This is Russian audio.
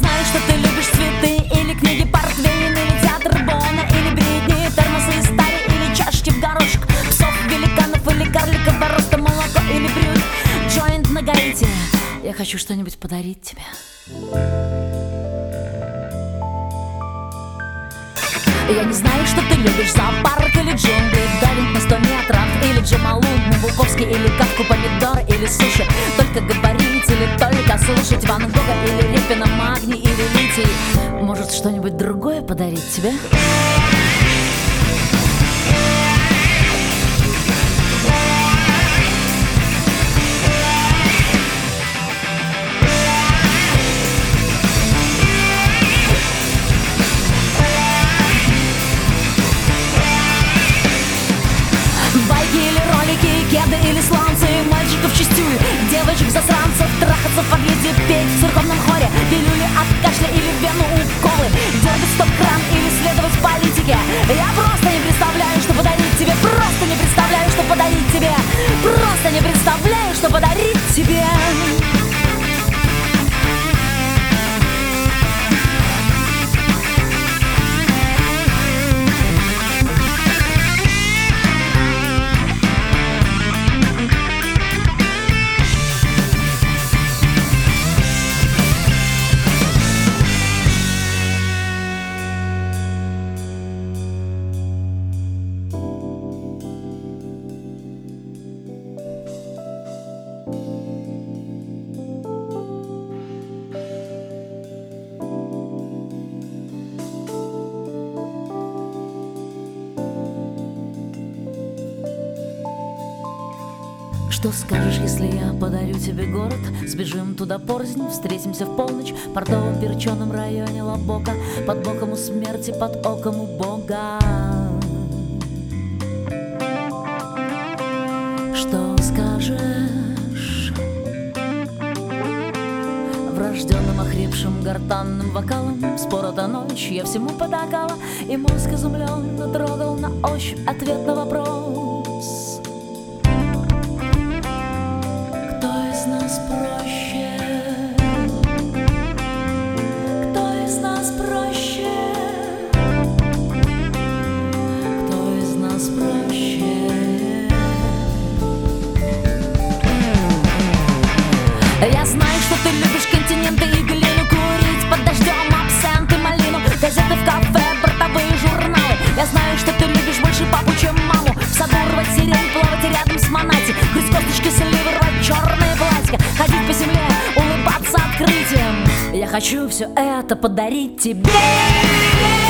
знаю, что ты любишь цветы, или книги Портвейн, или театр Бона, или Бритни, термосы из стали, или чашки в горошек, псов, великанов или карликов, роста молоко, или брют, джойнт на Гаити. Я хочу что-нибудь подарить тебе. Я не знаю, что ты любишь, зоопарк или джунгли, дайвинг на 100 метров, или Джамалун, Набоковский, или Кавку, помидор, или суши. Только говорить или только слушать Ван Гога, или Репина, магний, или литий. Может, что-нибудь другое подарить тебе? Кеды или сланцы, мальчиков чистюли, девочек-засранцев, трахаться в подъезде, петь в церковном хоре, пилюли от кашля или вену уколы, дергать стоп-кран или следовать в политике. Я просто не представляю, что подарить тебе, просто не представляю, что подарить тебе, просто не представляю, что подарить тебе. Что скажешь, если я подарю тебе город? Сбежим туда порознь, встретимся в полночь в портовом перченом районе Лабока, под боком у смерти, под оком у Бога. Что скажешь врожденным, охрипшим, гортанным вокалом? Спорота ночь, я всему потакала, и мозг изумленно трогал на ощупь ответ на вопрос. Нас проще? Кто из нас проще? Кто из нас проще? Я знаю, что ты любишь континенты и глину, курить под дождем абсент и малину, газеты в кафе, бортовые журналы. Я знаю, что ты любишь больше папу, чем маму, в саду рвать сирень, плавать рядом с Монати, грызть косточки сливы, рвать черные платья, ходить по земле, улыбаться открытием. Я хочу все это подарить тебе.